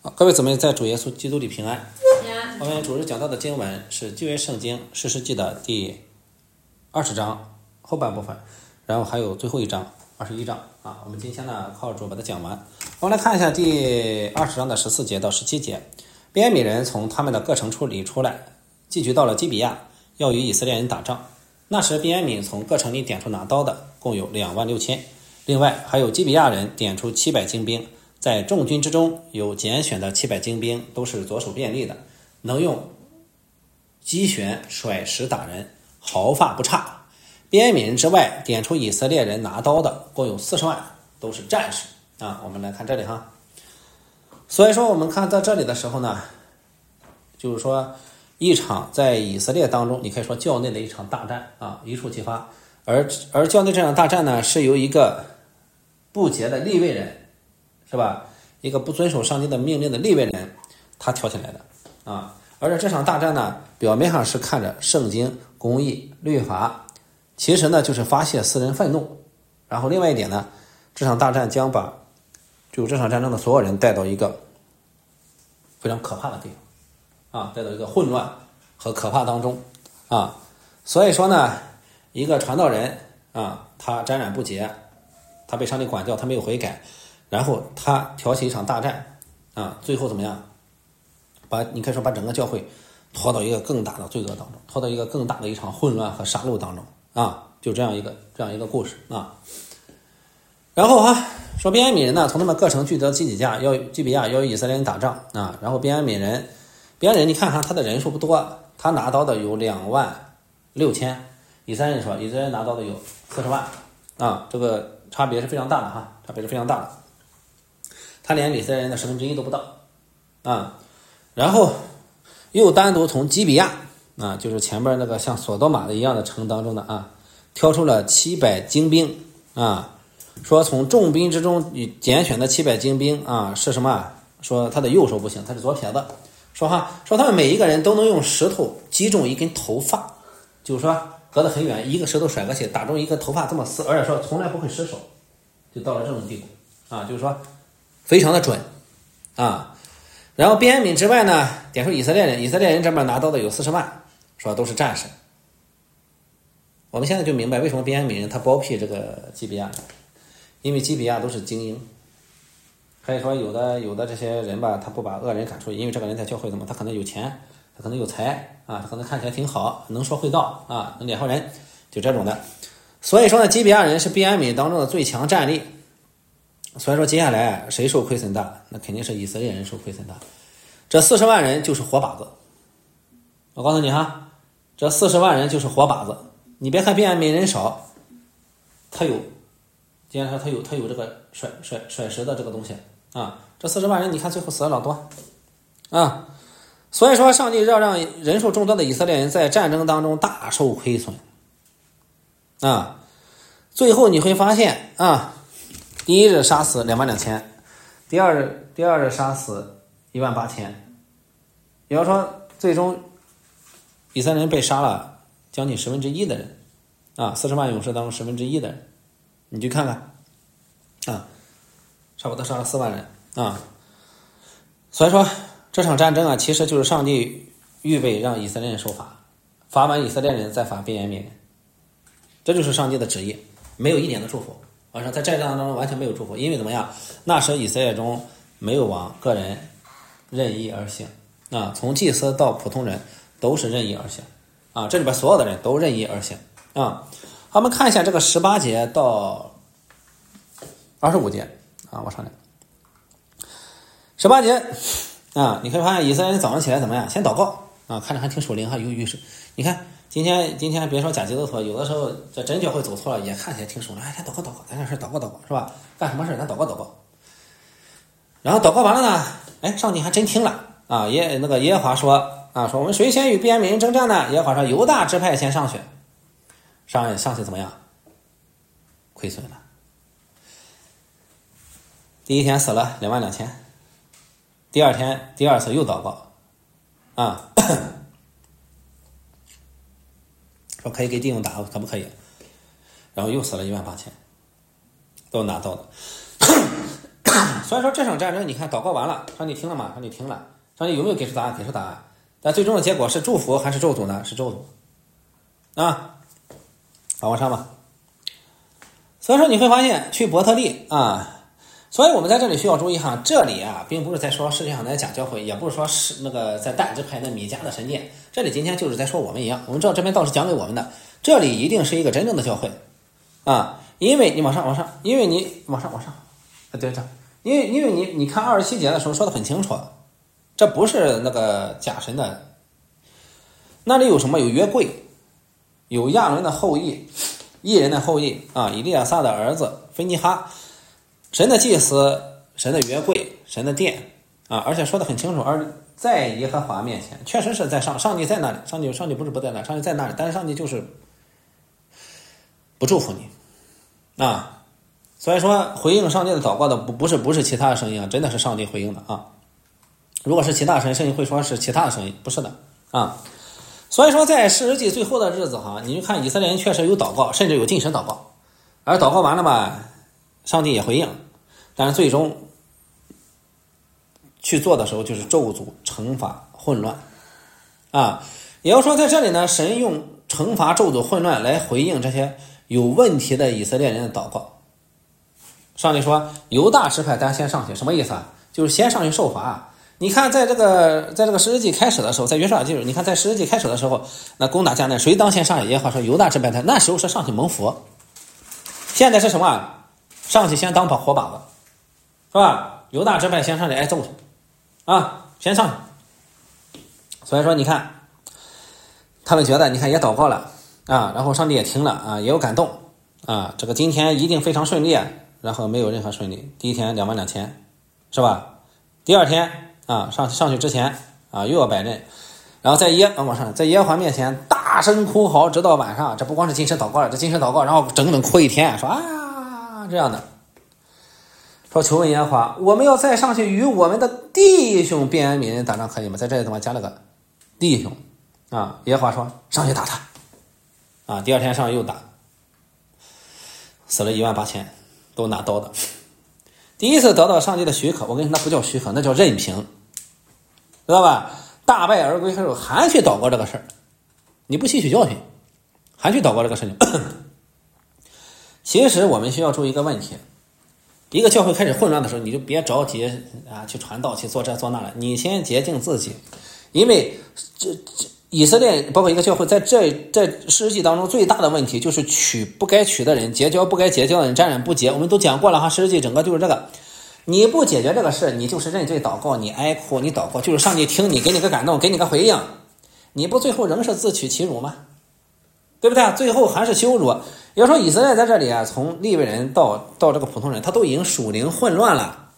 各位姊妹在主耶稣基督里平安。 呀， 我们主日讲到的经文是旧约圣经士师记的第20章后半部分，然后还有最后一章21章啊。我们今天呢靠主把它讲完。我们来看一下第20章的14节到17节。便雅悯人从他们的各城处里出来，寄居到了基比亚，要与以色列人打仗。那时便雅悯从各城里点出拿刀的共有26000，另外还有基比亚人点出700精兵。在众军之中有拣选的700精兵，都是左手便利的，能用击旋甩石打人，毫发不差。便雅悯人之外点出以色列人拿刀的共有40万，都是战士啊。我们来看这里哈。所以说我们看到这里的时候呢，就是说一场在以色列当中，你可以说教内的一场大战啊，一触即发。而教内这场大战呢，是由一个不洁的利未人，是吧？一个不遵守上帝的命令的利未人，他挑起来的啊。而且这场大战呢，表面上是看着圣经、公义、律法，其实呢就是发泄私人愤怒。然后另外一点呢，这场大战将把这场战争的所有人带到一个非常可怕的地方啊，带到一个混乱和可怕当中啊。所以说呢，一个传道人啊，他沾染不洁，他被上帝管教，他没有悔改。然后他挑起一场大战啊，最后怎么样？你可以说把整个教会拖到一个更大的罪恶当中，拖到一个更大的一场混乱和杀戮当中啊，就这样一个故事啊。然后说便雅悯人呢，从他们各城聚得基比亚，要与以色列人打仗啊。然后便雅悯人，你看他的人数不多，他拿刀的有26000，以色列人拿刀的有40万啊，这个差别是非常大的哈，差别是非常大的。他连以色列人的1/10都不到啊。然后又单独从基比亚啊，就是前面那个像索多玛的一样的城当中的啊，挑出了700精兵啊，说从众兵之中拣选的700精兵啊，是什么？说他的右手不行，他是左撇子。说他们每一个人都能用石头击中一根头发，就是说隔得很远，一个石头甩过去打中一个头发这么撕，而且说从来不会失手，就到了这种地步啊，就是说非常的准啊。然后便雅悯之外呢，点出以色列人这边拿刀的有40万，说都是战士。我们现在就明白为什么便雅悯人他包庇这个基比亚，因为基比亚都是精英。可以说有的这些人吧，他不把恶人赶出去，因为这个人在教会怎么，他可能有钱，他可能有才啊，他可能看起来挺好，能说会道啊，能脸好人，就这种的。所以说呢，基比亚人是便雅悯当中的最强战力。所以说接下来谁受亏损大？那肯定是以色列人受亏损大。这40万人就是活靶子，我告诉你哈，这40万人就是活靶子。你别看便雅悯人少，他有这个甩石的这个东西啊。这40万人你看最后死了老多啊。所以说上帝要让人数众多的以色列人在战争当中大受亏损啊。最后你会发现啊，第一日杀死22000，第二日杀死18000，也就是说最终以色列人被杀了将近1/10的人啊，40万勇士当中1/10的人，你去看看啊，差不多杀了4万人啊。所以说这场战争啊，其实就是上帝预备让以色列人受罚，罚完以色列人再罚便雅悯人，这就是上帝的旨意，没有一点的祝福。晚上在战争当中完全没有祝福，因为怎么样？那时以色列中没有王，个人任意而行啊，从祭司到普通人都是任意而行啊，这里边所有的人都任意而行啊。好，我们看一下这个18节到25节啊，往上来18节啊，你可以发现以色列人早上起来怎么样？先祷告啊，看着还挺属灵哈，有是，你看。今天别说假基督徒，有的时候这真教会走错了，也看起来挺熟了。哎，咱祷告，咱这事祷告是吧？干什么事咱祷告。然后祷告完了呢，哎，上帝还真听了啊！耶和华说啊，说我们谁先与便雅悯人征战呢？耶和华说犹大支派先上去，上去怎么样？亏损了。第一天死了22000，第二次又祷告啊。说可以给弟兄打，可不可以？然后又死了18000，都拿到的。 所以说这场战争，你看祷告完了，上帝听了吗？上帝听了，上帝有没有给出答案？给出答案。但最终的结果是祝福还是咒诅呢？是咒诅啊。好，往上吧。所以说你会发现去伯特利啊。所以我们在这里需要注意哈，这里啊，并不是在说世界上的假教会，也不是说是那个在但支派的米迦的神殿，这里今天就是在说我们一样，我们知道这边道是讲给我们的，这里一定是一个真正的教会啊，因为你往上，因为你往上，对这，因为你看27节的时候说的很清楚，这不是那个假神的，那里有什么？有约柜，有亚伦的后裔，异人的后裔啊，以利亚撒的儿子菲尼哈。神的祭司，神的约柜，神的殿啊，而且说得很清楚，而在耶和华面前，确实是在上帝在那里，上帝不是不在那，上帝在那里，但是上帝就是不祝福你啊。所以说回应上帝的祷告的不是其他的声音啊，真的是上帝回应的啊。如果是其他声音会说是其他的声音，不是的啊。所以说在世纪最后的日子哈，你就看以色列人确实有祷告，甚至有进神祷告，而祷告完了吧，上帝也回应。但是最终去做的时候就是咒诅、惩罚、混乱啊！也就是说，在这里呢，神用惩罚、咒诅、混乱来回应这些有问题的以色列人的祷告。上帝说：“犹大支派，咱先上去，什么意思啊？就是先上去受罚。你看，在这个十世纪开始的时候，在约书亚记，你看在十世纪开始的时候，那攻打迦南，谁当先上去？耶和华说犹大支派，那时候是上去蒙福。现在是什么？上去先当活靶子。”是吧？犹大支派先上去挨揍去啊，先上去。所以说你看他们觉得你看也祷告了啊，然后上帝也听了啊，也有感动啊，这个今天一定非常顺利，然后没有任何顺利。第一天22000是吧？第二天啊上去之前啊又要摆阵，然后在耶和华面前大声哭嚎，直到晚上。这不光是今生祷告了，这今生祷告然后整整哭一天，说啊这样的。说求问耶和华，我们要再上去与我们的弟兄便雅悯人打仗，可以吗？在这里怎么加了个弟兄啊？耶和华说上去打他啊！第二天上去又打，死了18000，都拿刀的。第一次得到上帝的许可，我跟你说那不叫许可，那叫任凭，知道吧？大败而归时候还去祷告这个事儿，你不吸取教训，还去祷告这个事情。其实我们需要注意一个问题。一个教会开始混乱的时候，你就别着急啊，去传道，去做这做那了。你先洁净自己，因为这以色列包括一个教会，在世纪当中最大的问题就是娶不该娶的人，结交不该结交的人，沾染不洁。我们都讲过了哈，世纪整个就是这个。你不解决这个事，你就是认罪祷告，你哀哭，你祷告，就是上帝听你，给你个感动，给你个回应，你不最后仍是自取其辱吗？对不对？最后还是羞辱。要说以色列在这里啊，从利未人到这个普通人，他都已经属灵混乱了。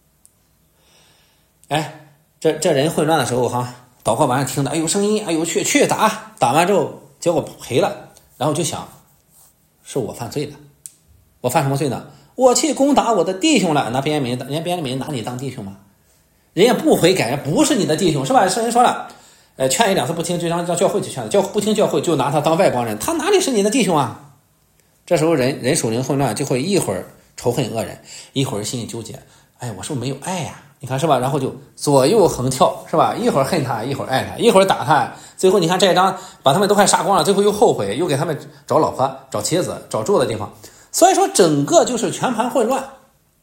哎，这人混乱的时候哈，祷告完了听的，哎呦声音，哎呦去打完之后结果赔了，然后就想是我犯罪了，我犯什么罪呢？我去攻打我的弟兄了，拿便雅悯人，人家便雅悯人拿你当弟兄吗？人家不悔改，人不是你的弟兄，是吧？圣人说了。劝一两次不听，就让教会去劝的，不听教会就拿他当外邦人，他哪里是你的弟兄啊？这时候人属灵混乱，就会一会儿仇恨恶人，一会儿心里纠结，哎，我是不是没有爱呀？你看是吧？然后就左右横跳，是吧？一会儿恨他，一会儿爱他，一会儿打他，最后你看这一章把他们都快杀光了，最后又后悔，又给他们找老婆、找妻子、找住的地方，所以说整个就是全盘混乱。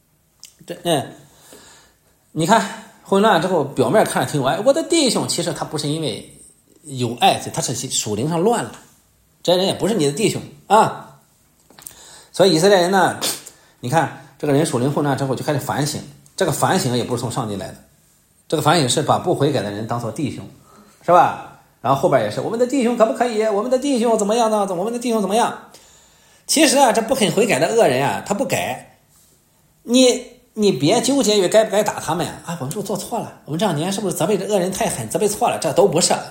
你看。混乱之后，表面看着挺有爱，我的弟兄，其实他不是因为有爱，他是属灵上乱了，这人也不是你的弟兄啊。所以以色列人呢，你看这个人属灵混乱之后就开始反省，这个反省也不是从上帝来的，这个反省是把不悔改的人当做弟兄，是吧？然后后边也是我们的弟兄可不可以？我们的弟兄怎么样呢？我们的弟兄怎么样？其实啊，这不肯悔改的恶人啊，他不改，你别纠结于该不该打他们啊！我们是不是做错了？我们这两年是不是责备这恶人太狠，责备错了？这都不是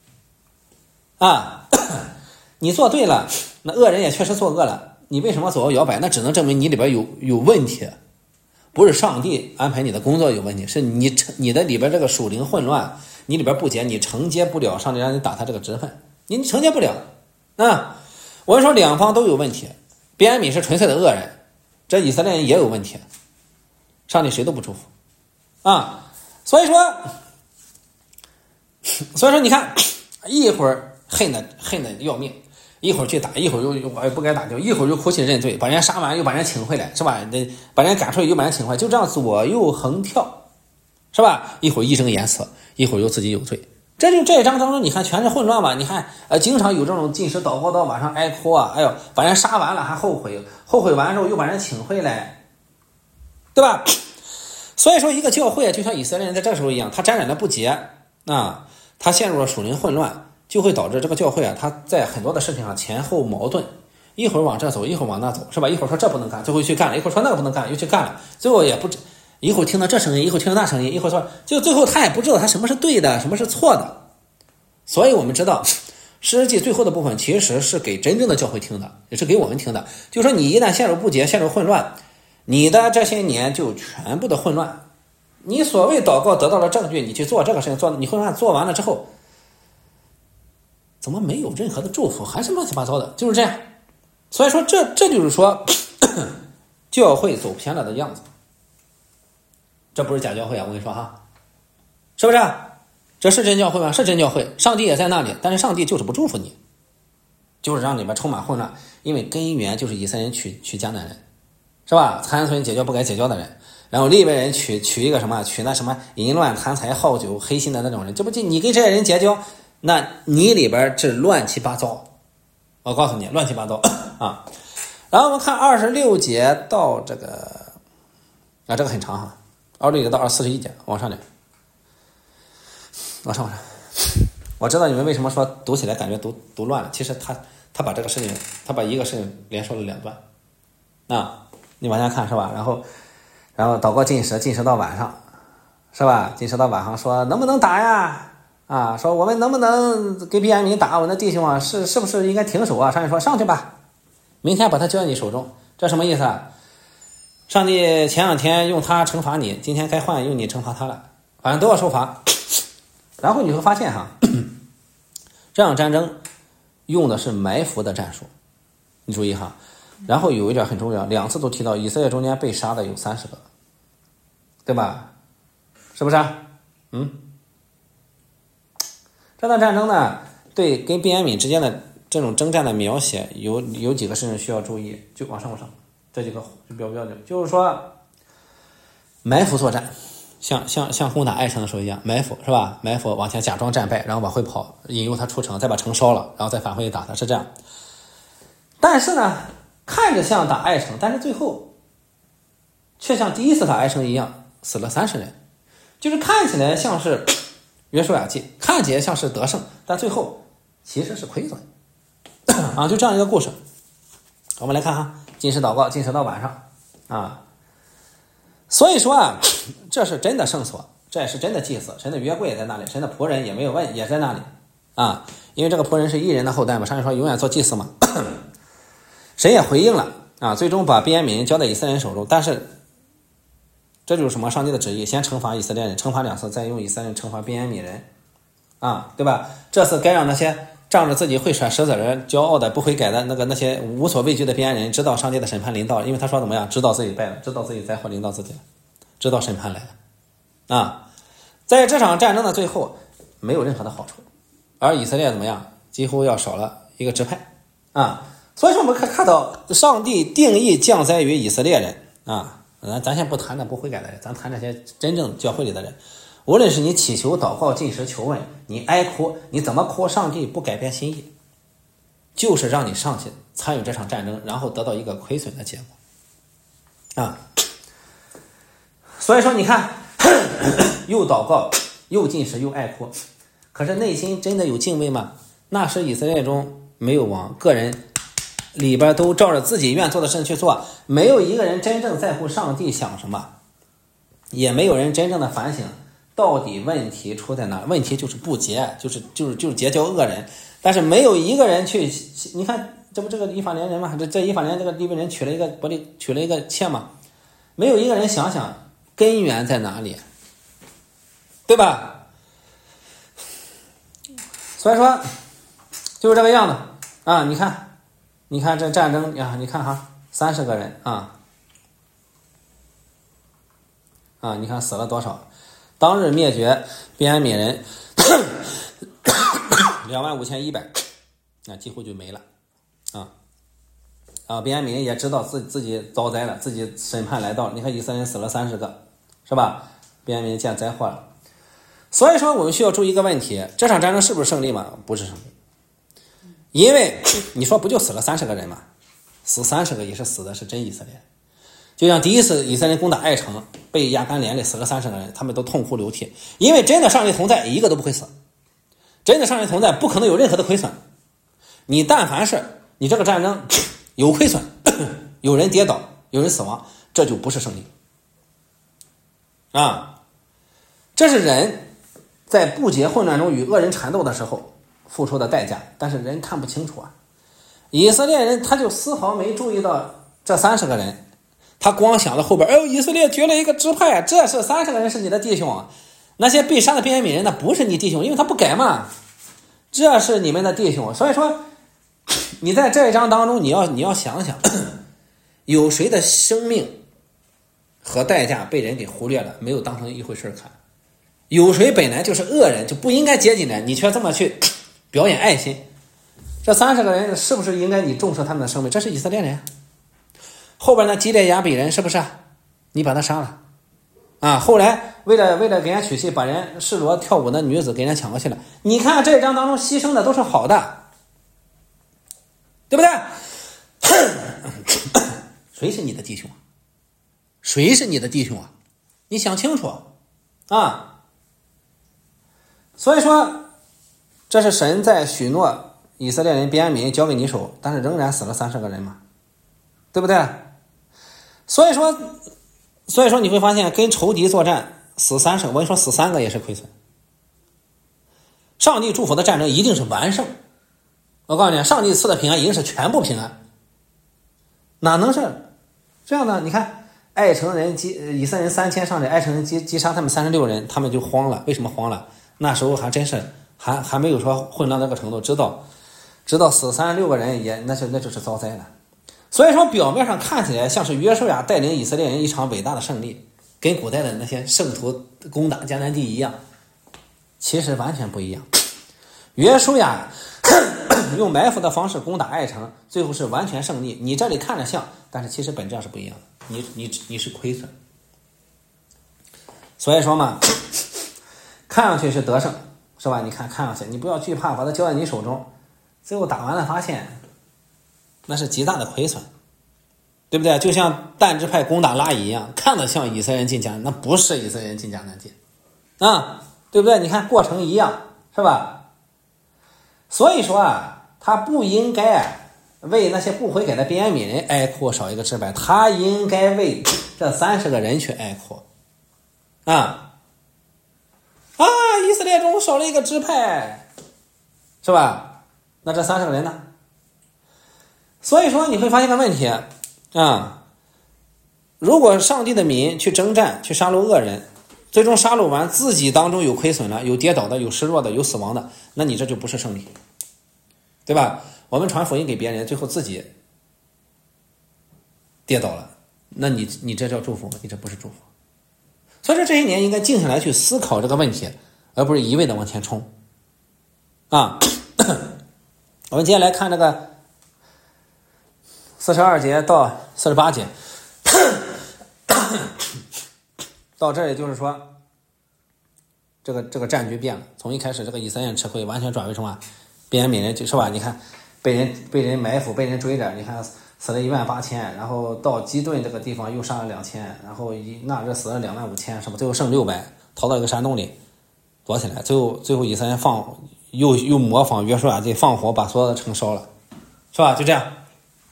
啊！你做对了，那恶人也确实作恶了，你为什么左右摇摆？那只能证明你里边有问题，不是上帝安排你的工作有问题，是你的里边这个属灵混乱，你里边不洁，你承接不了上帝让你打他这个职分，你承接不了啊！我跟你说，两方都有问题，便雅悯是纯粹的恶人，这以色列人也有问题。 上帝谁都不祝福啊。所以说你看，一会儿恨的要命，一会儿去打，一会儿又不该打掉，一会儿又哭泣认罪，把人杀完又把人请回来，是吧？把人赶出来又把人请回来，就这样左右横跳，是吧？一会儿义正言辞，一会儿又自己有罪。这一章当中，你看全是混乱嘛？你看，经常有这种进食祷告到晚上哀哭啊，哎呦，把人杀完了还后悔，后悔完之后又把人请回来，对吧？所以说，一个教会就像以色列人在这时候一样，他沾染了不洁啊，他陷入了属灵混乱，就会导致这个教会啊，他在很多的事情上前后矛盾，一会儿往这走，一会儿往那走，是吧？一会儿说这不能干，最后去干了；一会儿说那个不能干，又去干了，最后也不。一会儿听到这声音，一会儿听到那声音，一会儿说，就最后他也不知道他什么是对的，什么是错的。所以我们知道，诗记最后的部分其实是给真正的教会听的，也是给我们听的。就是说，你一旦陷入不洁，陷入混乱，你的这些年就全部的混乱。你所谓祷告得到了证据，你去做这个事情，你混乱做完了之后，怎么没有任何的祝福，还是乱七八糟的，就是这样。所以说，这就是说，教会走偏了的样子。这不是假教会啊，我跟你说哈，是不是？这是真教会吗？是真教会，上帝也在那里，但是上帝就是不祝福你，就是让里边充满混乱，因为根源就是以色列人娶迦南人，是吧？参孙结交不该结交的人，然后利未人娶一个什么，娶那什么淫乱贪财好酒黑心的那种人，这不就你跟这些人结交，那你里边这乱七八糟，我告诉你乱七八糟啊。然后我们看26节到这个这个很长哈。26节到41节，往上点，往上。我知道你们为什么说读起来感觉读乱了，其实他把这个事情，他把一个事情连说了2段。你往下看是吧？然后祷告进食到晚上，是吧？进食到晚上说能不能打呀？啊，说我们能不能给便雅悯打我们的弟兄啊？是不是应该停手啊？上帝说上去吧，明天把他交在你手中。这什么意思啊？上帝前2天用他惩罚你，今天该换用你惩罚他了，反正都要受罚。然后你会发现哈，这场战争用的是埋伏的战术，你注意哈。然后有一点很重要，2次都提到以色列中间被杀的有30个，对吧？是不是？这段战争呢，对跟便雅悯之间的这种征战的描写有几个事情需要注意，就往上。这几个就比较标准，就是说埋伏作战，像攻打爱城的时候一样，埋伏是吧？埋伏往前假装战败，然后往回跑，引诱他出城，再把城烧了，然后再返回去打他，是这样。但是呢，看着像打爱城，但是最后却像第一次打爱城一样，死了30人，就是看起来像是约书亚记，看起来像是得胜，但最后其实是亏损就这样一个故事。我们来看哈。进食祷告，进食到晚上啊，所以说啊，这是真的圣所，这也是真的祭司，神的约柜也在那里，神的仆人也没有问，也在那里啊，因为这个仆人是义人的后代嘛，上帝说永远做祭司嘛，神也回应了啊，最终把便雅悯交在以色列人手中，但是这就是什么？上帝的旨意，先惩罚以色列人，惩罚2次，再用以色列人惩罚便雅悯人啊，对吧？这次该让那些仗着自己会甩石子人、骄傲的不悔改的那些无所畏惧的便雅人，知道上帝的审判临到，因为他说怎么样？知道自己败了，知道自己灾祸临到自己了，知道审判来了啊！在这场战争的最后，没有任何的好处，而以色列怎么样？几乎要少了一个支派啊！所以说我们看到上帝定义降灾于以色列人啊！咱先不谈那不悔改的人，咱谈这些真正教会里的人。无论是你祈求、祷告、进食、求问，你哀哭，你怎么哭，上帝不改变心意，就是让你上去参与这场战争，然后得到一个亏损的结果啊！所以说你看，又祷告，又进食，又哀哭，可是内心真的有敬畏吗？那时以色列中没有王，个人里边都照着自己愿做的事情去做，没有一个人真正在乎上帝想什么，也没有人真正的反省到底问题出在哪？问题就是不洁，就是结交恶人，但是没有一个人去，你看这不这个以法莲人嘛，这以法莲这个利未人娶了一个妾嘛，没有一个人想想根源在哪里，对吧？所以说就是这个样子啊！你看这战争啊，你看哈，30个人啊， 啊！你看死了多少？当日灭绝便雅悯人25100，那几乎就没了啊！便雅悯人也知道自己遭灾了，自己审判来到了。你看以色列人死了30个，是吧？便雅悯人见灾祸了。所以说我们需要注意一个问题，这场战争是不是胜利吗？不是胜利。因为你说不就死了30个人吗？死30个也是死的是真以色列。就像第一次以色列人攻打爱城，被亚干连累死了30个人，他们都痛哭流涕。因为真的上帝同在，一个都不会死。真的上帝同在，不可能有任何的亏损。你但凡是你这个战争有亏损，有人跌倒，有人死亡，这就不是胜利啊！这是人在不解混乱中与恶人缠斗的时候付出的代价，但是人看不清楚啊。以色列人他就丝毫没注意到这30个人，他光想着后边，哎呦，以色列绝了一个支派，这是30个人是你的弟兄，那些被杀的便雅悯人那不是你弟兄，因为他不改嘛，这是你们的弟兄。所以说你在这一章当中你要想想，有谁的生命和代价被人给忽略了，没有当成一回事看。有谁本来就是恶人，就不应该接近人，你却这么去表演爱心。这30个人是不是应该你重视他们的生命？这是以色列人。后边呢，基列雅比人是不是你把他杀了啊？后来为了给人家娶妻，把人示罗跳舞的女子给人家抢过去了。你看这一章当中牺牲的都是好的，对不对？谁是你的弟兄？谁是你的弟兄啊？你想清楚啊！所以说这是神在许诺以色列人便雅悯人交给你手，但是仍然死了30个人嘛，对不对？所以说你会发现跟仇敌作战死30，我跟你说死3个也是亏损。上帝祝福的战争一定是完胜，我告诉你，上帝赐的平安一定是全部平安，哪能是这样呢？你看爱城人以色列人3000上来，爱城人击杀他们36人，他们就慌了。为什么慌了？那时候还真是还没有说混乱到这个程度，知道死36个人也那就是遭灾了。所以说表面上看起来像是约书亚带领以色列人一场伟大的胜利，跟古代的那些圣徒攻打迦南地一样，其实完全不一样。约书亚用埋伏的方式攻打爱城，最后是完全胜利。你这里看着像，但是其实本质上是不一样的，你是亏损。所以说嘛，看上去是得胜，是吧？你看上去，你不要惧怕，把它交在你手中，最后打完了发现那是极大的亏损，对不对？就像但支派攻打拉乙一样，看得像以色列人进迦南，那不是以色列人进迦南地啊，对不对？你看过程一样，是吧？所以说啊，他不应该为那些不悔改的便雅悯人哀哭少一个支派，他应该为这30个人去哀哭以色列中少了一个支派，是吧？那这30个人呢？所以说你会发现个问题啊，如果上帝的民去征战，去杀戮恶人，最终杀戮完自己当中有亏损了，有跌倒的，有失落的，有死亡的，那你这就不是胜利，对吧？我们传福音给别人，最后自己跌倒了，那你这叫祝福吗？你这不是祝福。所以说这些年应该静下来去思考这个问题，而不是一味的往前冲啊。我们接下来看这个42节到48节到这里就是说这个战局变了，从一开始这个以色列人吃亏，完全转为什么？便雅悯人就是吧？你看被人埋伏，被人追着，你看死了18000，然后到基顿这个地方又杀了2000，然后那这死了25000，是吧？最后剩600，逃到一个山洞里躲起来，最后以色列人又模仿约书亚这放火把所有的城烧了，是吧？就这样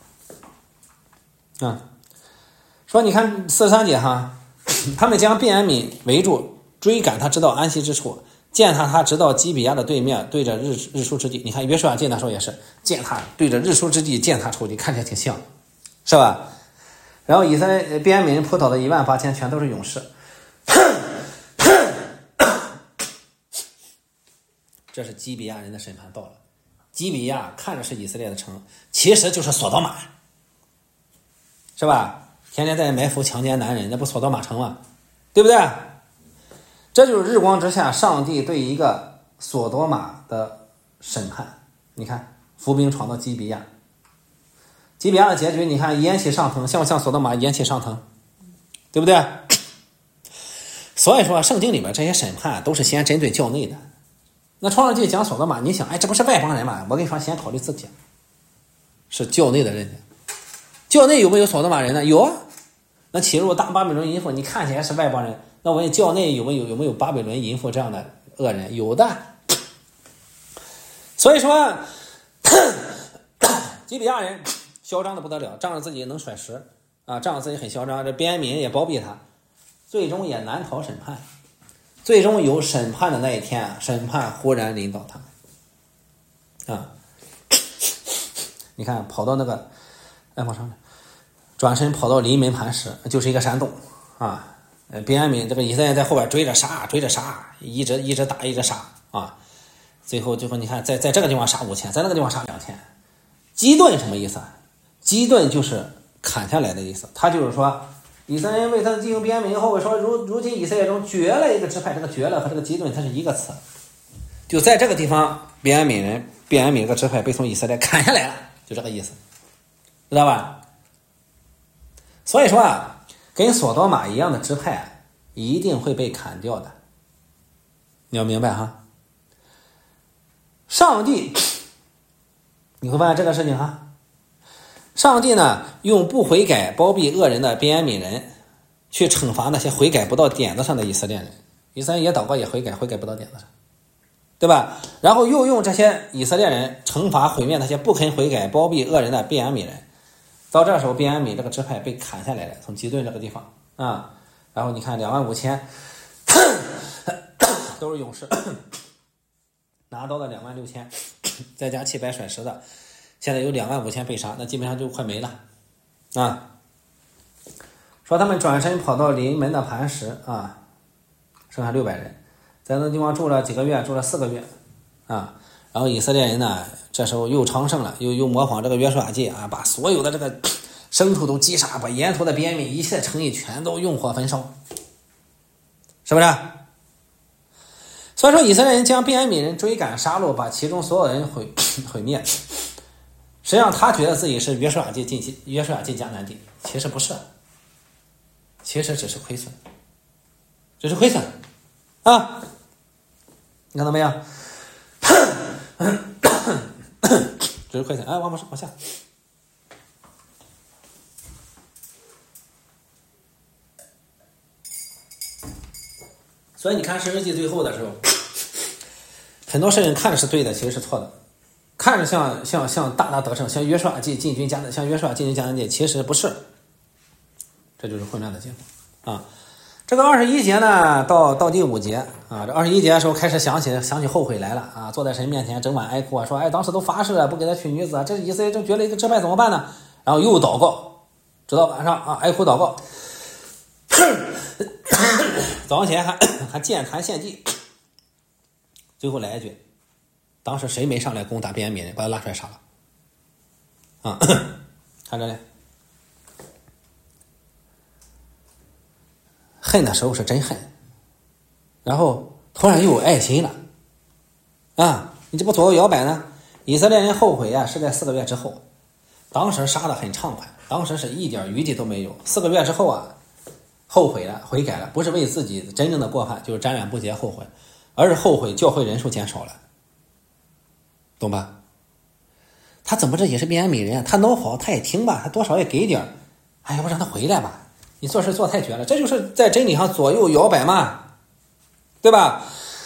说你看43节哈，他们将便雅悯围住，追赶他直到安息之处，践踏他直到基比亚的对面，对着日出之地。你看约书亚记那时候也是践踏，对着日出之地践踏仇敌，看起来挺像，是吧？然后以色列便雅悯人扑倒的18000全都是勇士。这是基比亚人的审判到了。基比亚看着是以色列的城，其实就是索多玛，是吧？天天在埋伏强奸男人，那不索多玛城吗？ 对不对？这就是日光之下上帝对一个索多玛的审判。你看伏兵闯到基比亚，基比亚的结局你看烟气上腾，像不像索多玛烟气上腾？对不对？所以说圣经里边这些审判都是先针对教内的。那创世纪讲索多玛，你想，哎，这不是外邦人吗？我跟你说，先考虑自己，是教内的人家。教内有没有索多玛人呢？有啊。那启示录大巴比伦淫妇，你看起来是外邦人，那我问教内有没有巴比伦淫妇这样的恶人？有的。所以说基比亚人嚣张的不得了，仗着自己能甩石啊，仗着自己很嚣张，这便雅悯人也包庇他，最终也难逃审判。最终有审判的那一天，审判忽然临到他们啊！你看跑到那个往上转身跑到临门磐石，就是一个山洞啊！便雅悯这个以色列人在后边追着杀，一直打一直杀啊！最后你看在这个地方杀5000，在那个地方杀2000。基顿什么意思啊？基顿就是砍下来的意思，他就是说以色列人为他的弟兄便雅悯后悔说，如今以色列中绝了一个支派，这个绝了和这个基顿它是一个词，就在这个地方便雅悯这个支派被从以色列砍下来了，就这个意思，知道吧？所以说啊，跟索多玛一样的支派啊，一定会被砍掉的，你要明白哈。上帝，你会发现这个事情哈。上帝呢，用不悔改包庇恶人的便雅悯人，去惩罚那些悔改不到点子上的以色列人。以色列也祷告也悔改不到点子上，对吧？然后又用这些以色列人惩罚毁灭那些不肯悔改包庇恶人的便雅悯人。到这时候，便雅悯这个支派被砍下来了，从基顿这个地方啊。然后你看25000都是勇士，拿到了26000，再加700甩石的。现在有25000被杀，那基本上就快没了啊！说他们转身跑到临门的磐石啊，剩下600人，在那地方住了几个月，住了4个月啊。然后以色列人呢，这时候又昌盛了，又模仿这个约书亚记啊，把所有的这个牲畜都击杀，把沿途的便雅悯一切城邑全都用火焚烧，是不是？所以说以色列人将便雅悯人追赶杀戮，把其中所有人毁灭。实际上他觉得自己是约书亚记进迦南地，其实不是，其实只是亏损，啊！你看到没有？只是亏损。哎，往下。所以你看《士师记》最后的时候，很多事情看着是对的，其实是错的。看着像大得胜，像约书亚进军迦南地，其实不是，这就是混乱的结果啊。这个21节呢，到第5节啊，这21节的时候开始想起后悔来了啊，坐在神面前整晚哀哭啊，说哎，当时都发誓了，不给他娶女子啊，这以色列正绝了一个支派怎么办呢？然后又祷告，直到晚上啊，哀哭祷告，早上起来还建坛献祭，最后来一句。当时谁没上来攻打便雅悯人，把他拉出来杀了啊？看着嘞，恨的时候是真恨，然后突然又有爱心了啊！你这不左右摇摆呢？以色列人后悔啊，是在4个月之后，当时杀得很畅快，当时是一点余地都没有。4个月之后啊，后悔了，悔改了，不是为自己真正的过犯，就是沾染不洁后悔，而是后悔教会人数减少了。懂吧？他怎么这也是便雅悯人啊？他脑好，他也听吧，他多少也给点。哎呀，我让他回来吧！你做事做太绝了，这就是在真理上左右摇摆嘛，对吧？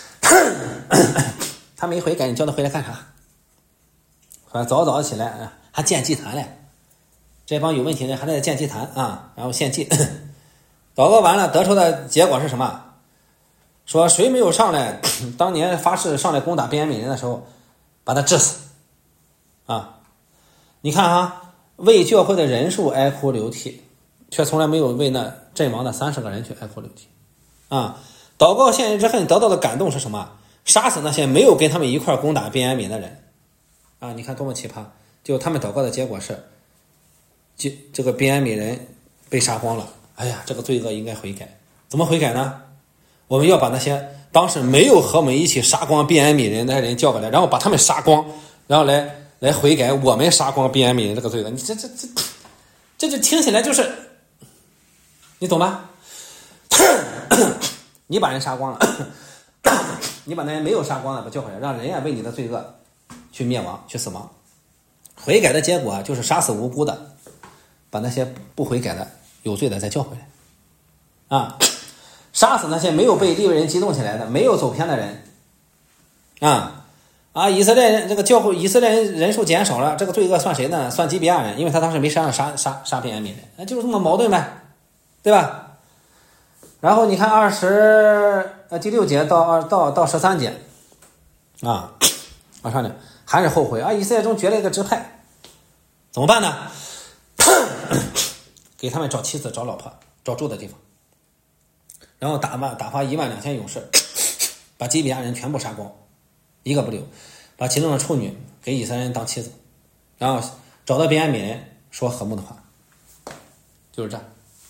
他没悔改，你叫他回来干啥？早起来还建祭坛嘞，这帮有问题的人还在建祭坛啊，然后献祭。祷告完了，得出的结果是什么？说谁没有上来？当年发誓上来攻打便雅悯人的时候。把他治死啊！你看哈，为教会的人数哀哭流涕，却从来没有为那阵亡的30个人去哀哭流涕啊！祷告献祭之恨得到的感动是什么？杀死那些没有跟他们一块攻打便雅悯的人啊！你看多么奇葩！就他们祷告的结果是，这个便雅悯人被杀光了。哎呀，这个罪恶应该悔改， 怎么悔改呢？我们要把那些当时没有和我们一起杀光便雅悯人那些人叫过来，然后把他们杀光，然后来悔改我们杀光便雅悯人这个罪的。你这就听起来就是，你懂吗？你把人杀光了，你把那些没有杀光的把叫回来，让人家为你的罪恶去灭亡去死亡。悔改的结果就是杀死无辜的，把那些不悔改的有罪的再叫回来啊，杀死那些没有被利未人激动起来的没有走偏的人以色列人这个教会以色列人人数减少了，这个罪恶算谁呢？算基比亚人，因为他当时没杀便雅悯人，就是这么矛盾呗，对吧？然后你看第6节到13节往上面还是后悔以色列中决了一个支派，怎么办呢？给他们找妻子找老婆找住的地方，然后打发12000勇士，把基比亚人全部杀光，一个不留，把其中的处女给以色列人当妻子，然后找到便雅悯人说和睦的话，就是这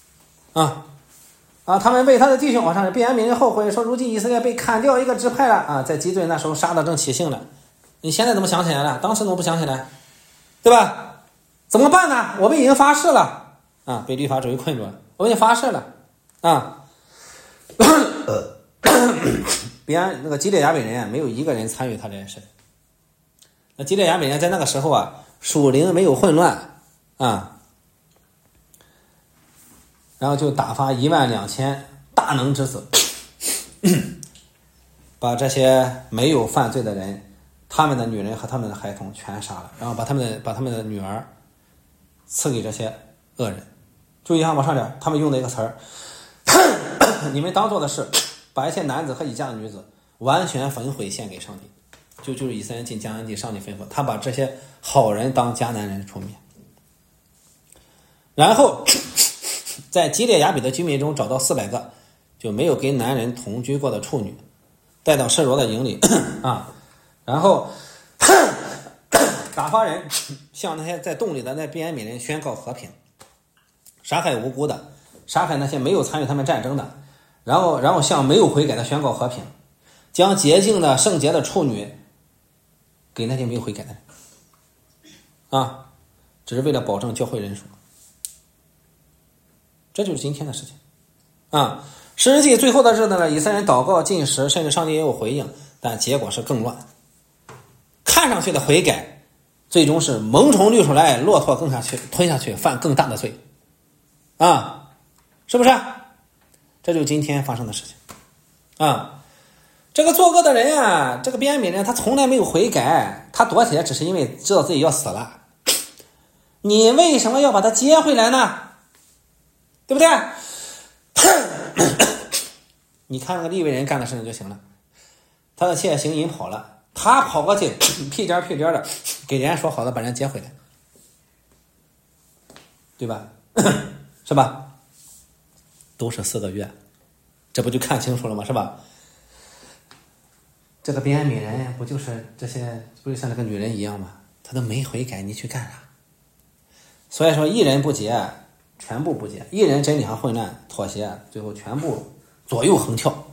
他们为他的弟兄往上，便雅悯人后悔说，如今以色列被砍掉一个支派了在基顿那时候杀的正起兴了，你现在怎么想起来了？当时怎么不想起来？对吧？怎么办呢？我们已经发誓了被律法主义困住了，我们已经发誓了那个基列雅悯人没有一个人参与他这件事。那基列雅悯人在那个时候属灵没有混乱然后就打发12000大能之子，把这些没有犯罪的人，他们的女人和他们的孩童全杀了，然后把他们的女儿赐给这些恶人。注意往上点，他们用的一个词儿，你们当做的是把一些男子和已嫁的女子完全焚毁献给上帝，就是以色列进迦南地，上帝吩咐他把这些好人当迦南人除灭，然后在基列雅比的居民中找到400个就没有跟男人同居过的处女，带到示罗的营里然后打发人向那些在洞里的那便雅悯人宣告和平，杀害无辜的，杀害那些没有参与他们战争的，然后向没有悔改的宣告和平，将洁净的圣洁的处女给那些没有悔改的人只是为了保证教会人数。这就是今天的事情诗人记最后的日子呢，以色列人祷告进食，甚至上帝也有回应，但结果是更乱。看上去的悔改最终是萌虫绿出来，骆驼更下去吞下去，犯更大的罪是不是？这就是今天发生的事情这个作恶的人这个便雅悯人他从来没有悔改，他躲起来只是因为知道自己要死了，你为什么要把他接回来呢？对不对？你看那个利未人干的事情就行了，他的妾行淫跑了，他跑过去屁颠的给人家说好的把人接回来，对吧？是吧？都是4个月，这不就看清楚了吗？是吧？这个便雅悯人不就是这些，不就像这个女人一样吗？他都没悔改，你去干啥？所以说一人不洁全部不洁，一人真理上混乱妥协，最后全部左右横跳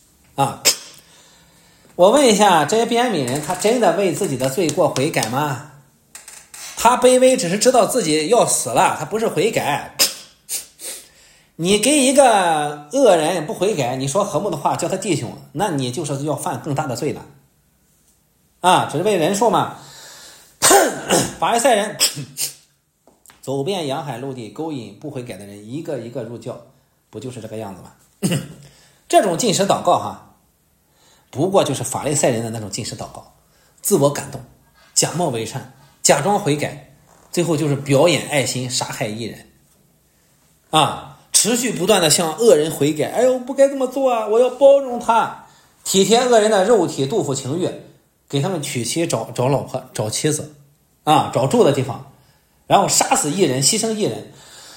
我问一下，这些便雅悯人他真的为自己的罪过悔改吗？他卑微只是知道自己要死了，他不是悔改。你给一个恶人不悔改，你说和睦的话叫他弟兄，那你就是要犯更大的罪了只是为人数嘛。法利赛人走遍洋海陆地，勾引不悔改的人，一个一个入教，不就是这个样子吗？这种进食祷告不过就是法利赛人的那种进食祷告，自我感动，假冒伪善，假装悔改，最后就是表演爱心，杀害义人持续不断的向恶人悔改，哎呦不该这么做我要包容他，体贴恶人的肉体肚腹情欲，给他们娶妻找老婆找妻子找住的地方，然后杀死义人牺牲义人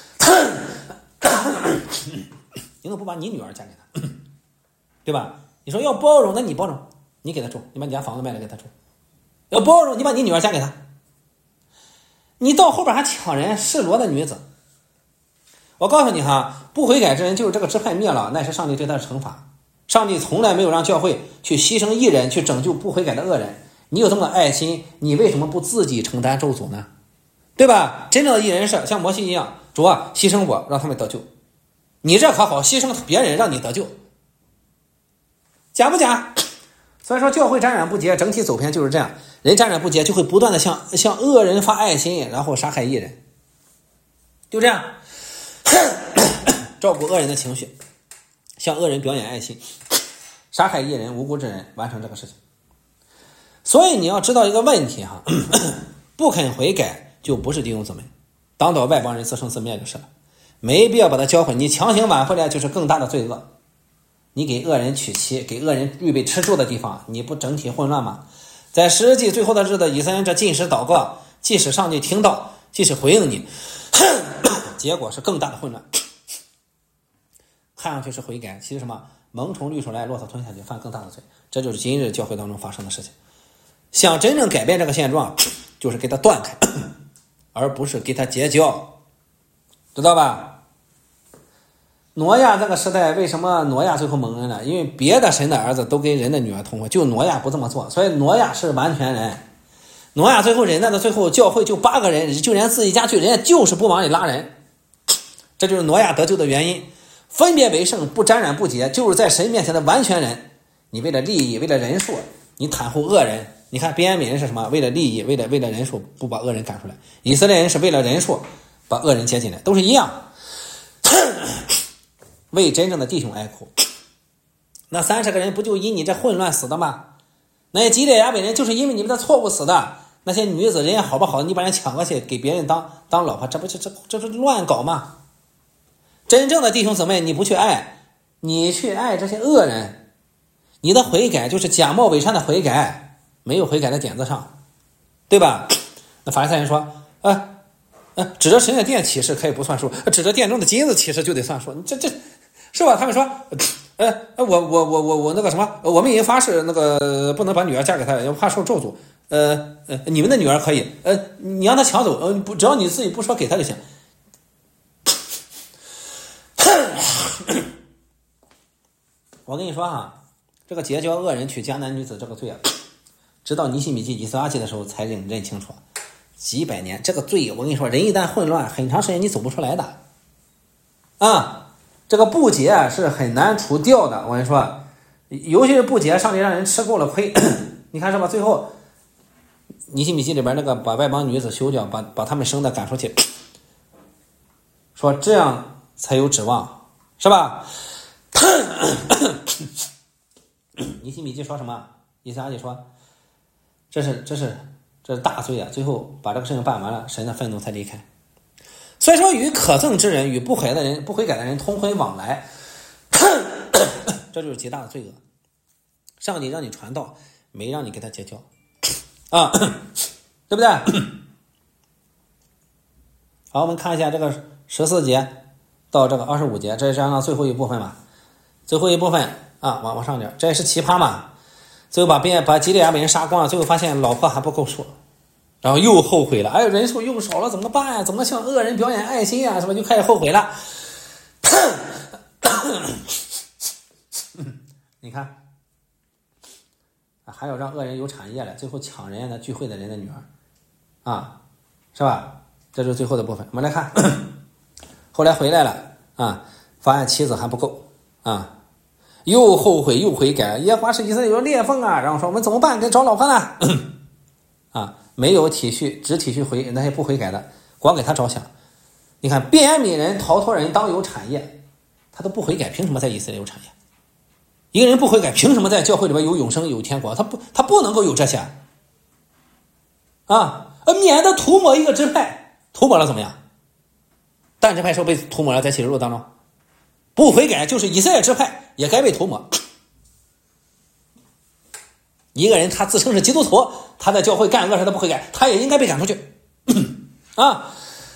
你怎么不把你女儿嫁给他对吧？你说要包容，那你包容，你给他住，你把你家房子卖了给他住。要包容，你把你女儿嫁给他。你到后边还抢人示罗的女子， 我告诉你哈，不悔改之人就是这个支派灭了，那是上帝对他的惩罚。上帝从来没有让教会去牺牲义人去拯救不悔改的恶人。你有这么的爱心，你为什么不自己承担咒诅呢？对吧？真正的义人是像摩西一样，主啊，牺牲我，让他们得救。你这可好，牺牲别人让你得救，假不假？所以说教会沾染不洁，整体走偏就是这样。人沾染不洁就会不断的向恶人发爱心，然后杀害义人，就这样照顾恶人的情绪，向恶人表演爱心，杀害义人无辜之人，完成这个事情。所以你要知道一个问题哈，不肯悔改就不是弟兄姊妹，当到外邦人自生自灭就是了，没必要把他教诲，你强行挽回来就是更大的罪恶。你给恶人娶妻，给恶人预备吃住的地方，你不整体混乱吗？在十世纪最后的日子，以色列人这禁食祷告，即使上帝听到，即使回应你，结果是更大的混乱。看上去是悔改，其实什么？萌虫绿手来，骆驼吞下去，犯更大的罪。这就是今日教会当中发生的事情。想真正改变这个现状，就是给他断开，而不是给他结交，知道吧？挪亚这个时代，为什么挪亚最后蒙恩了？因为别的神的儿子都跟人的女儿通婚，就挪亚不这么做，所以挪亚是完全人。挪亚最后忍耐到最后，教会就8个人，就连自己家去，人家就是不往里拉人。这就是挪亚得救的原因。分别为圣，不沾染不洁，就是在神面前的完全人。你为了利益，为了人数，你袒护恶人。你看便雅悯人是什么？为了利益，为了人数，不把恶人赶出来。以色列人是为了人数，把恶人接进来，都是一样。为真正的弟兄哀哭。那30个人不就因你这混乱死的吗？那些基列雅本人就是因为你们的错误死的。那些女子人家好不好，你把人抢过去给别人当老婆，这不是乱搞吗？真正的弟兄姊妹，你不去爱，你去爱这些恶人，你的悔改就是假冒伪善的悔改，没有悔改的点子上，对吧？那法利赛人说指着神的殿起誓可以不算数，指着殿中的金子起誓就得算数，这是吧？他们说我那个什么，我们已经发誓那个不能把女儿嫁给他，要怕受咒诅。你们的女儿可以，你让他抢走，只要你自己不说给他就行。我跟你说哈，这个结交恶人娶迦南女子这个罪啊，直到尼希米记以斯拉记的时候才认清楚，几百年这个罪，我跟你说，人一旦混乱，很长时间你走不出来的啊。这个不洁是很难除掉的，我跟你说，尤其是不洁，上帝让人吃够了亏。你看是吧？最后尼希米记里边那个把外邦女子休掉，把他们生的赶出去，说这样才有指望，是吧？尼希米记说什么？以斯拉记说这是大罪啊！最后把这个事情办完了，神的愤怒才离开。所以说，与可憎之人与不悔改的人通婚往来，这就是极大的罪恶。上帝让你传道，没让你跟他结交啊，对不对？好，我们看一下这个14节到这个25节，这是章的最后一部分嘛？最后一部分啊，往上点，这也是奇葩嘛？最后把基列雅本人杀光了，最后发现老婆还不够数，然后又后悔了，哎，人数又少了，怎么办呀？怎么向恶人表演爱心啊？什么就开始后悔了。你看，还有让恶人有产业了，最后抢人家的聚会的人的女儿，啊，是吧？这就是最后的部分。我们来看，后来回来了啊，发现妻子还不够啊。又后悔又悔改，耶和华是以色列有裂缝啊，然后说我们怎么办？该找老婆呢？啊，没有体恤，只体恤那些不悔改的，光给他着想。你看便雅悯人逃脱人当有产业，他都不悔改，凭什么在以色列有产业？一个人不悔改，凭什么在教会里边有永生有天国？他不能够有这些啊，免得涂抹一个支派，涂抹了怎么样？但支派时候被涂抹了，在启示录当中，不悔改就是以色列支派也该被涂抹。一个人他自称是基督徒，他在教会干恶事他不悔改，他也应该被赶出去啊。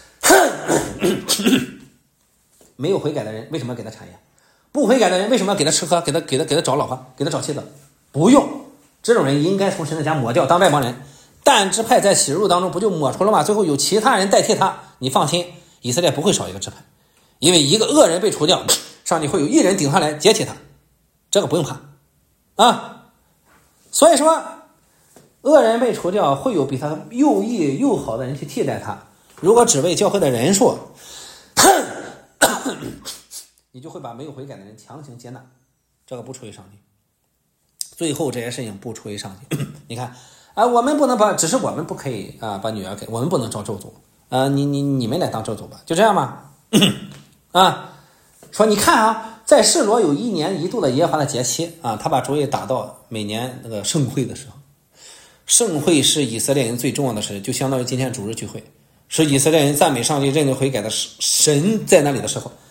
没有悔改的人为什么要给他产业？不悔改的人为什么要给他吃喝，给他找老婆，给他找妻子？不用，这种人应该从神的家抹掉，当外邦人。但支派在启示录当中不就抹除了吗？最后有其他人代替他，你放心，以色列不会少一个支派， 因为一个恶人被除掉，上帝会有一人顶上来接替他，这个不用怕啊。所以说恶人被除掉，会有比他又义又好的人去替代他。如果只为教会的人数，你就会把没有悔改的人强行接纳，这个不出于上帝。最后这些事情不出于上帝。你看啊，我们不能把，只是我们不可以啊，把女儿给我们不能招咒诅啊，你们来当咒诅吧，就这样吧。啊，说你看啊，在示罗有1年1度的耶和华的节期啊，他把主意打到每年那个盛会的时候。盛会是以色列人最重要的事，就相当于今天主日聚会，是以色列人赞美上帝、认罪悔改的神在那里的时候。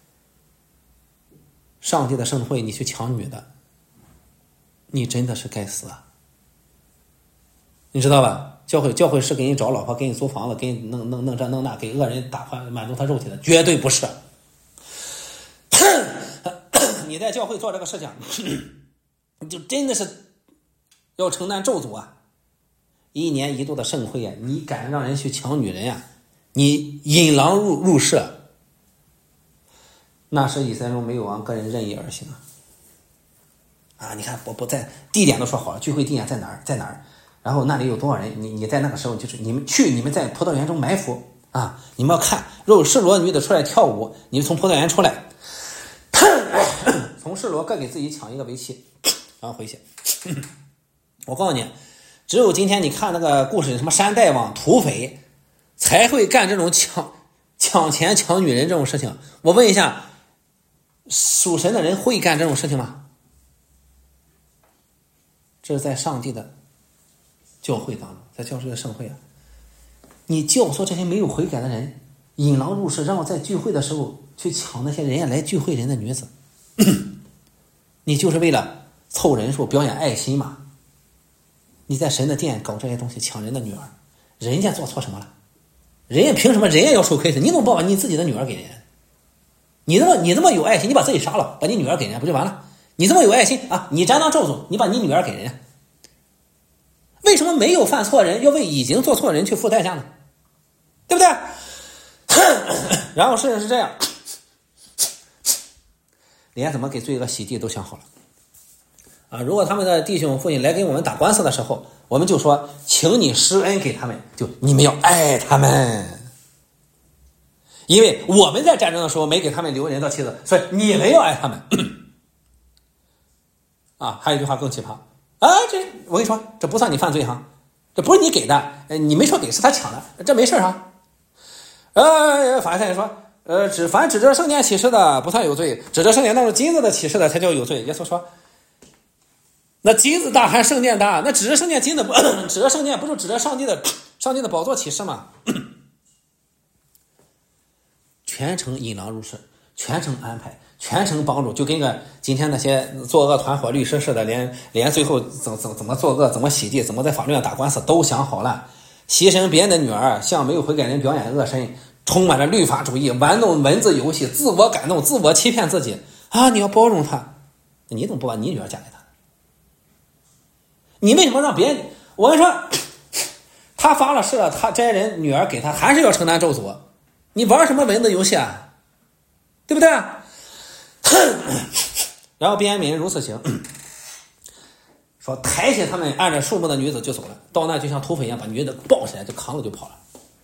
上帝的盛会，你去抢女的，你真的是该死啊！你知道吧？教会是给你找老婆，给你租房子，给你弄这弄那，给恶人打发满足他肉体的，绝对不是。你在教会做这个事情，你就真的是要承担咒诅啊！1年1度的盛会啊，你敢让人去抢女人呀、你引狼入室，那是以色列中没有王个人任意而行啊！你看，我不在地点都说好了，聚会地点在哪儿，在哪儿，然后那里有多少人，你在那个时候就是你们在葡萄园中埋伏啊！你们要看，如果示罗女子出来跳舞，你们从葡萄园出来，从示罗各给自己抢一个为妻，然后回去。我告诉你，只有今天你看那个故事，什么山大王、土匪，才会干这种抢钱、抢女人这种事情。我问一下，属神的人会干这种事情吗？这是在上帝的教会当中，在教会的盛会啊，你教唆这些没有悔改的人引狼入室，让我在聚会的时候去抢那些人家来聚会人的女子，你就是为了凑人数、表演爱心嘛？你在神的殿搞这些东西，抢人的女儿，人家做错什么了？人家凭什么？人家要受亏损，你怎么不把你自己的女儿给人家？你这么有爱心，你把自己杀了，把你女儿给人家，不就完了？你这么有爱心啊，你沾当咒诅，你把你女儿给人家，为什么没有犯错人要为已经做错人去付代价呢？对不对？然后事情是这样，连怎么给罪恶洗地都想好了啊！如果他们的弟兄父亲来给我们打官司的时候，我们就说，请你施恩给他们，就你们要爱他们，因为我们在战争的时候没给他们留人的妻子，所以你们要爱他们。啊，还有一句话更奇葩啊！我跟你说，这不算你犯罪哈，这不是你给的，你没说给，是他抢的，这没事哈。法利赛人说，凡指着圣殿起誓的不算有罪，指着圣殿那种金子的起誓的才叫有罪。耶稣说，那金子大还是圣殿大？那指着圣殿金子不，指着圣殿不就指着上帝的宝座起誓吗？全程引狼入室，全程安排，全程帮助，就跟个今天那些作恶团伙律师似的，连最后怎么作恶，怎么洗地，怎么在法律上打官司都想好了，牺牲别人的女儿，向没有悔改人表演恶身，充满着律法主义，玩弄文字游戏，自我感动，自我欺骗自己啊！你要包容他，你怎么不把你女儿嫁给他？你为什么让别人？我跟你说，他发了誓了，他这些人女儿给他，还是要承担咒诅。你玩什么文字游戏啊？对不对？然后便雅悯如此行，说抬起他们按着数目的女子就走了，到那就像土匪一样把女子抱起来就扛着就跑了，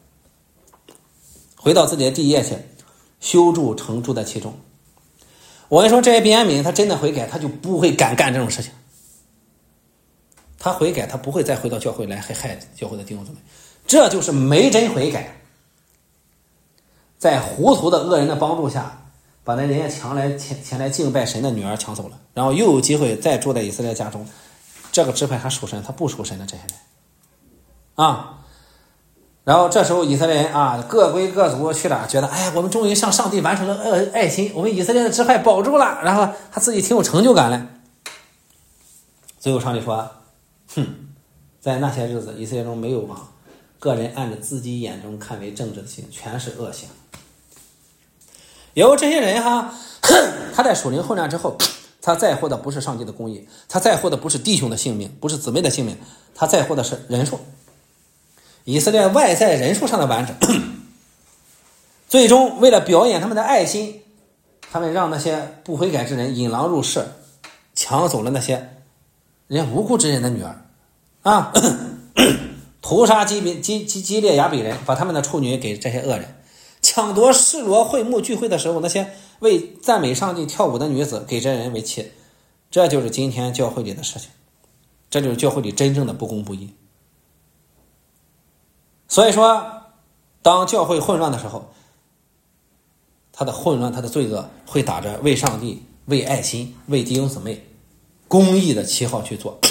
回到自己的地业去修筑城住在其中。我跟你说，这些便雅悯他真的悔改，他就不会敢干这种事情。他悔改，他不会再回到教会来害教会的弟兄姊妹，这就是没真悔改，在糊涂的恶人的帮助下，把那人家前来敬拜神的女儿抢走了，然后又有机会再住在以色列家中。这个支派还属神，他不属神的这些人啊。然后这时候以色列人啊，各归各族去了，觉得哎，我们终于向上帝完成了爱心，我们以色列的支派保住了，然后他自己挺有成就感了。最后上帝说，在那些日子，以色列中没有王，个人按着自己眼中看为正直的行，全是恶行。有这些人他在属灵混战之后，他在乎的不是上帝的公义，他在乎的不是弟兄的性命，不是姊妹的性命，他在乎的是人数。以色列外在人数上的完整， 最终为了表演他们的爱心，他们让那些不悔改之人引狼入室，抢走了那些人无辜之人的女儿啊，屠杀基列雅比人，把他们的处女给这些恶人，抢夺示罗会幕聚会的时候那些为赞美上帝跳舞的女子，给这人为妻。这就是今天教会里的事情，这就是教会里真正的不公不义。所以说当教会混乱的时候，他的混乱，他的罪恶会打着为上帝、为爱心、为弟兄姊妹公义的旗号去做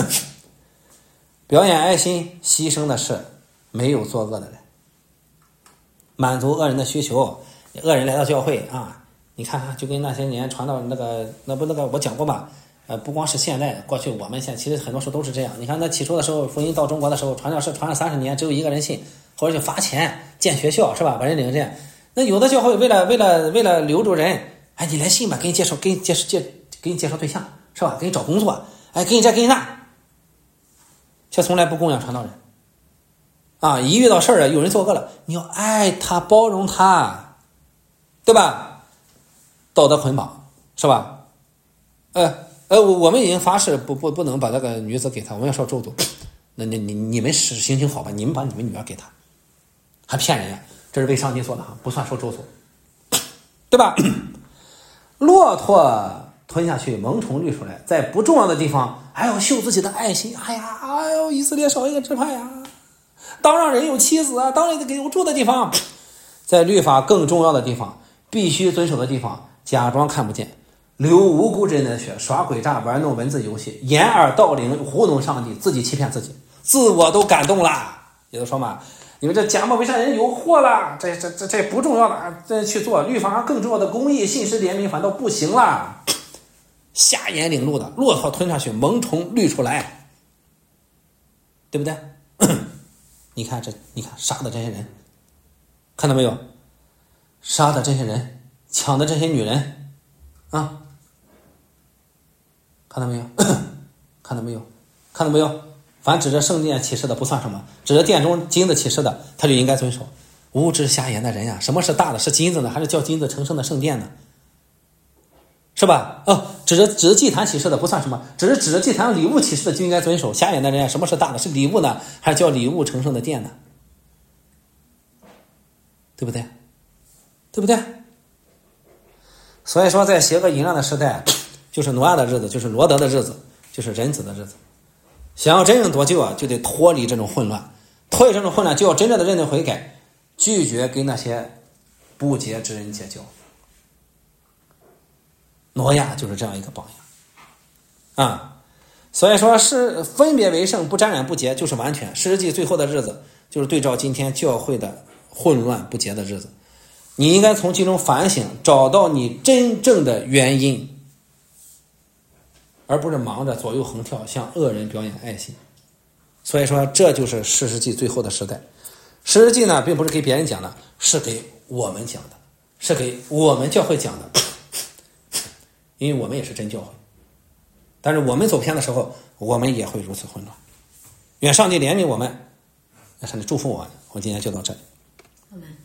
表演爱心牺牲的是没有作恶的人，满足恶人的需求。恶人来到教会啊，你看就跟那些年传到那个我讲过吧，不光是现在，过去我们现在其实很多时候都是这样。你看那起初的时候，福音到中国的时候，传教士传了30年，只有一个人信，或者就罚钱建学校是吧，把人领进。那有的教会为了留住人，哎，你来信吧，给你介绍对象是吧，给你找工作，哎，给你这给你那，却从来不供养传道人啊！一遇到事儿有人作恶了，你要爱他，包容他，对吧？道德捆绑是吧？我们已经发誓不能把那个女子给他，我们要说咒诅。那你们是心情好吧？你们把你们女儿给他，还骗人呀？这是为上帝做的哈，不算受咒诅，对吧？骆驼吞下去，萌虫绿出来，在不重要的地方还要秀自己的爱心。哎呦，以色列少一个支派呀，当让人有妻子啊，当然得给有住的地方。在律法更重要的地方，必须遵守的地方，假装看不见，流无辜之人的血，耍诡诈，玩弄文字游戏，掩耳盗铃，糊弄上帝，自己欺骗自己，自我都感动了。也就说嘛，你们这假冒为善人有祸了，这不重要了，这去做律法上更重要的公义、信实、怜悯反倒不行了。瞎眼领路的，骆驼吞下去，萌虫绿出来，对不对？你看杀的这些人，看到没有？杀的这些人，抢的这些女人啊，看到没有？看到没有？看到没有？凡指着圣殿启示的不算什么，指着殿中金子启示的，他就应该遵守。无知瞎眼的人呀，什么是大的？是金子呢，还是叫金子成圣的圣殿呢？是吧？指着祭坛启示的不算什么，指着祭坛礼物启示的就应该遵守。瞎眼的人呀，什么是大的？是礼物呢，还是叫礼物成圣的殿呢？对不对？对不对？所以说在邪恶淫乱的时代，就是挪亚的日子，就是罗德的日子，就是人子的日子。想要真正得救啊，就得脱离这种混乱，脱离这种混乱，就要真正的认真悔改，拒绝跟那些不洁之人结交。挪亚就是这样一个榜样啊。所以说是分别为圣，不沾染不洁，就是完全。世纪最后的日子就是对照今天教会的混乱不洁的日子，你应该从其中反省，找到你真正的原因，而不是忙着左右横跳，向恶人表演爱心。所以说这就是士师记最后的时代。士师记呢并不是给别人讲的，是给我们讲的，是给我们教会讲的，因为我们也是真教会。但是我们走偏的时候，我们也会如此混乱。愿上帝怜悯我们，愿上帝祝福我们。我今天就到这里。 阿们。